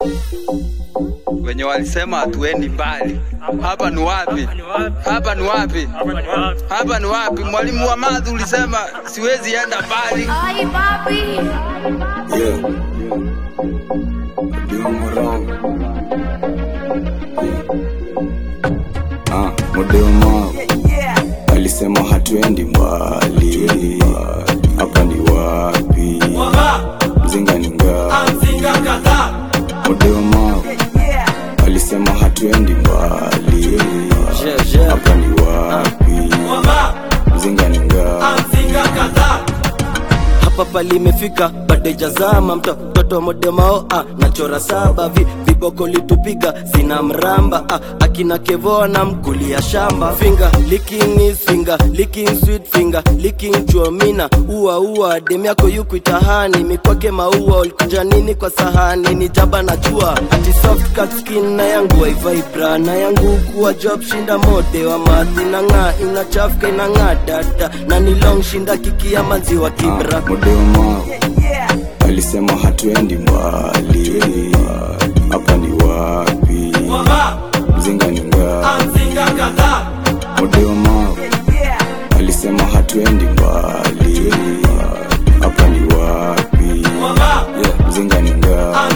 Wenye walisema hatuendi mbali. Hapa ni wapi? Hapa ni wapi? Hapa ni wapi? Mwalimu wa math ulisema siwezi enda mbali. Ay papi. Yeah. Modema alisema hatuendi mbali. Hapa ni wapi? Mzinga ni ngapi? Modema alisema hatuendi mbali. Hapa ni wapi? Mzinga ni ngapi? Hapa pali imefika bado jazama mtoto modemao nachora saba viboko litupiga sina mramba akina Kevo na mkulia shamba. Finger licking is finger licking sweet finger licking chuomina ua demi yako yuku itahani mikwake maua ulikuja nini kwa sahani ni jaba na jua ati soft cut skin na yangu waivibra na yangu kuwa job shinda mode wa mathi na nga inachafka inanga dada na ni long shinda kiki ya maziwa kibra. Modema alisema hatuendi mbali. Hapa ni wapi? Mzinga ni ngapi? Modema alisema hatuendi mbali. Hapa ni wapi? Mzinga ni ngapi?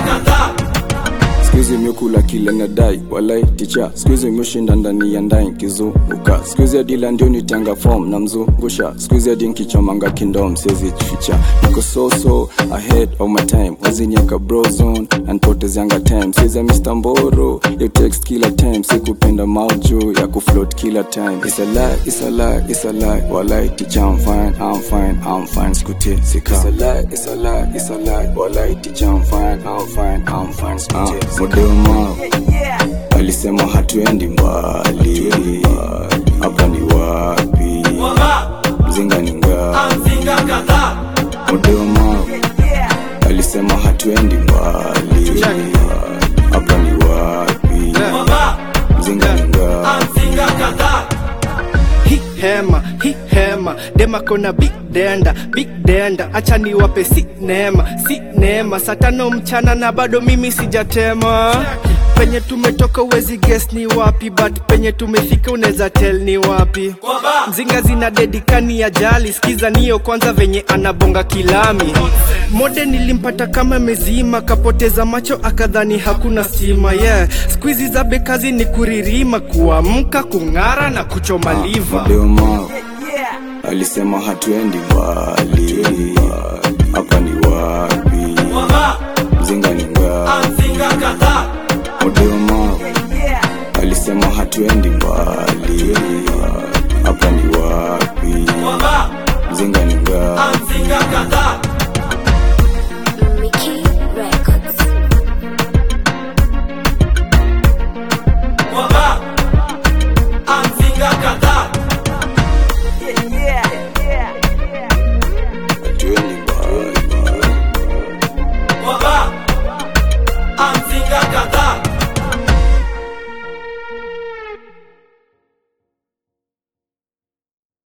Squeeze mekula kila nadai walai ticha. Squeeze mshinda ndani ya ndai kizunguka. Squeeze dila ndio nitanga form na mzungusha. Squeeze dinki chomanga kingdom sezi ficha. Niko so ahead of my time. Wazinyaka bro zone and poteza yanga time. Seza Mr. Mboro you text kila time. Sikupenda maujo ya kufloat kila time. It's a lie, it's a lie, it's a lie. Walai ticha I'm fine skute sika. It's a lie, it's a lie, it's a lie. Walai ticha I'm fine skute. Modema alisema hatuendi mbali. Hapa ni wapi? Mzinga ni ngapi? Modema alisema hatuendi mbali. Hapa ni wapi? Mzinga ni ngapi? Hi hema dema kona big denda acha niwape si neema saa 5 mchana na bado mimi sijatema. Penye tumetoka uwezi guess ni wapi, but penye tumefika unaweza tell ni wapi. Mzinga zina dedikani ya jali, sikiza niyo kwanza venye anabonga kilami. Mode nilimpata kama mezima, kapoteza macho akadhani hakuna stima. Squeezy za bekazi ni kuririma, kuamka kungara na kuchoma liva. Modema alisema hatuendi mbali. Hapa ni wapi? Mzinga ni ngapi? Modema alisema hatuendi mbali. Hapa ni wapi? Mzinga ni ngapi?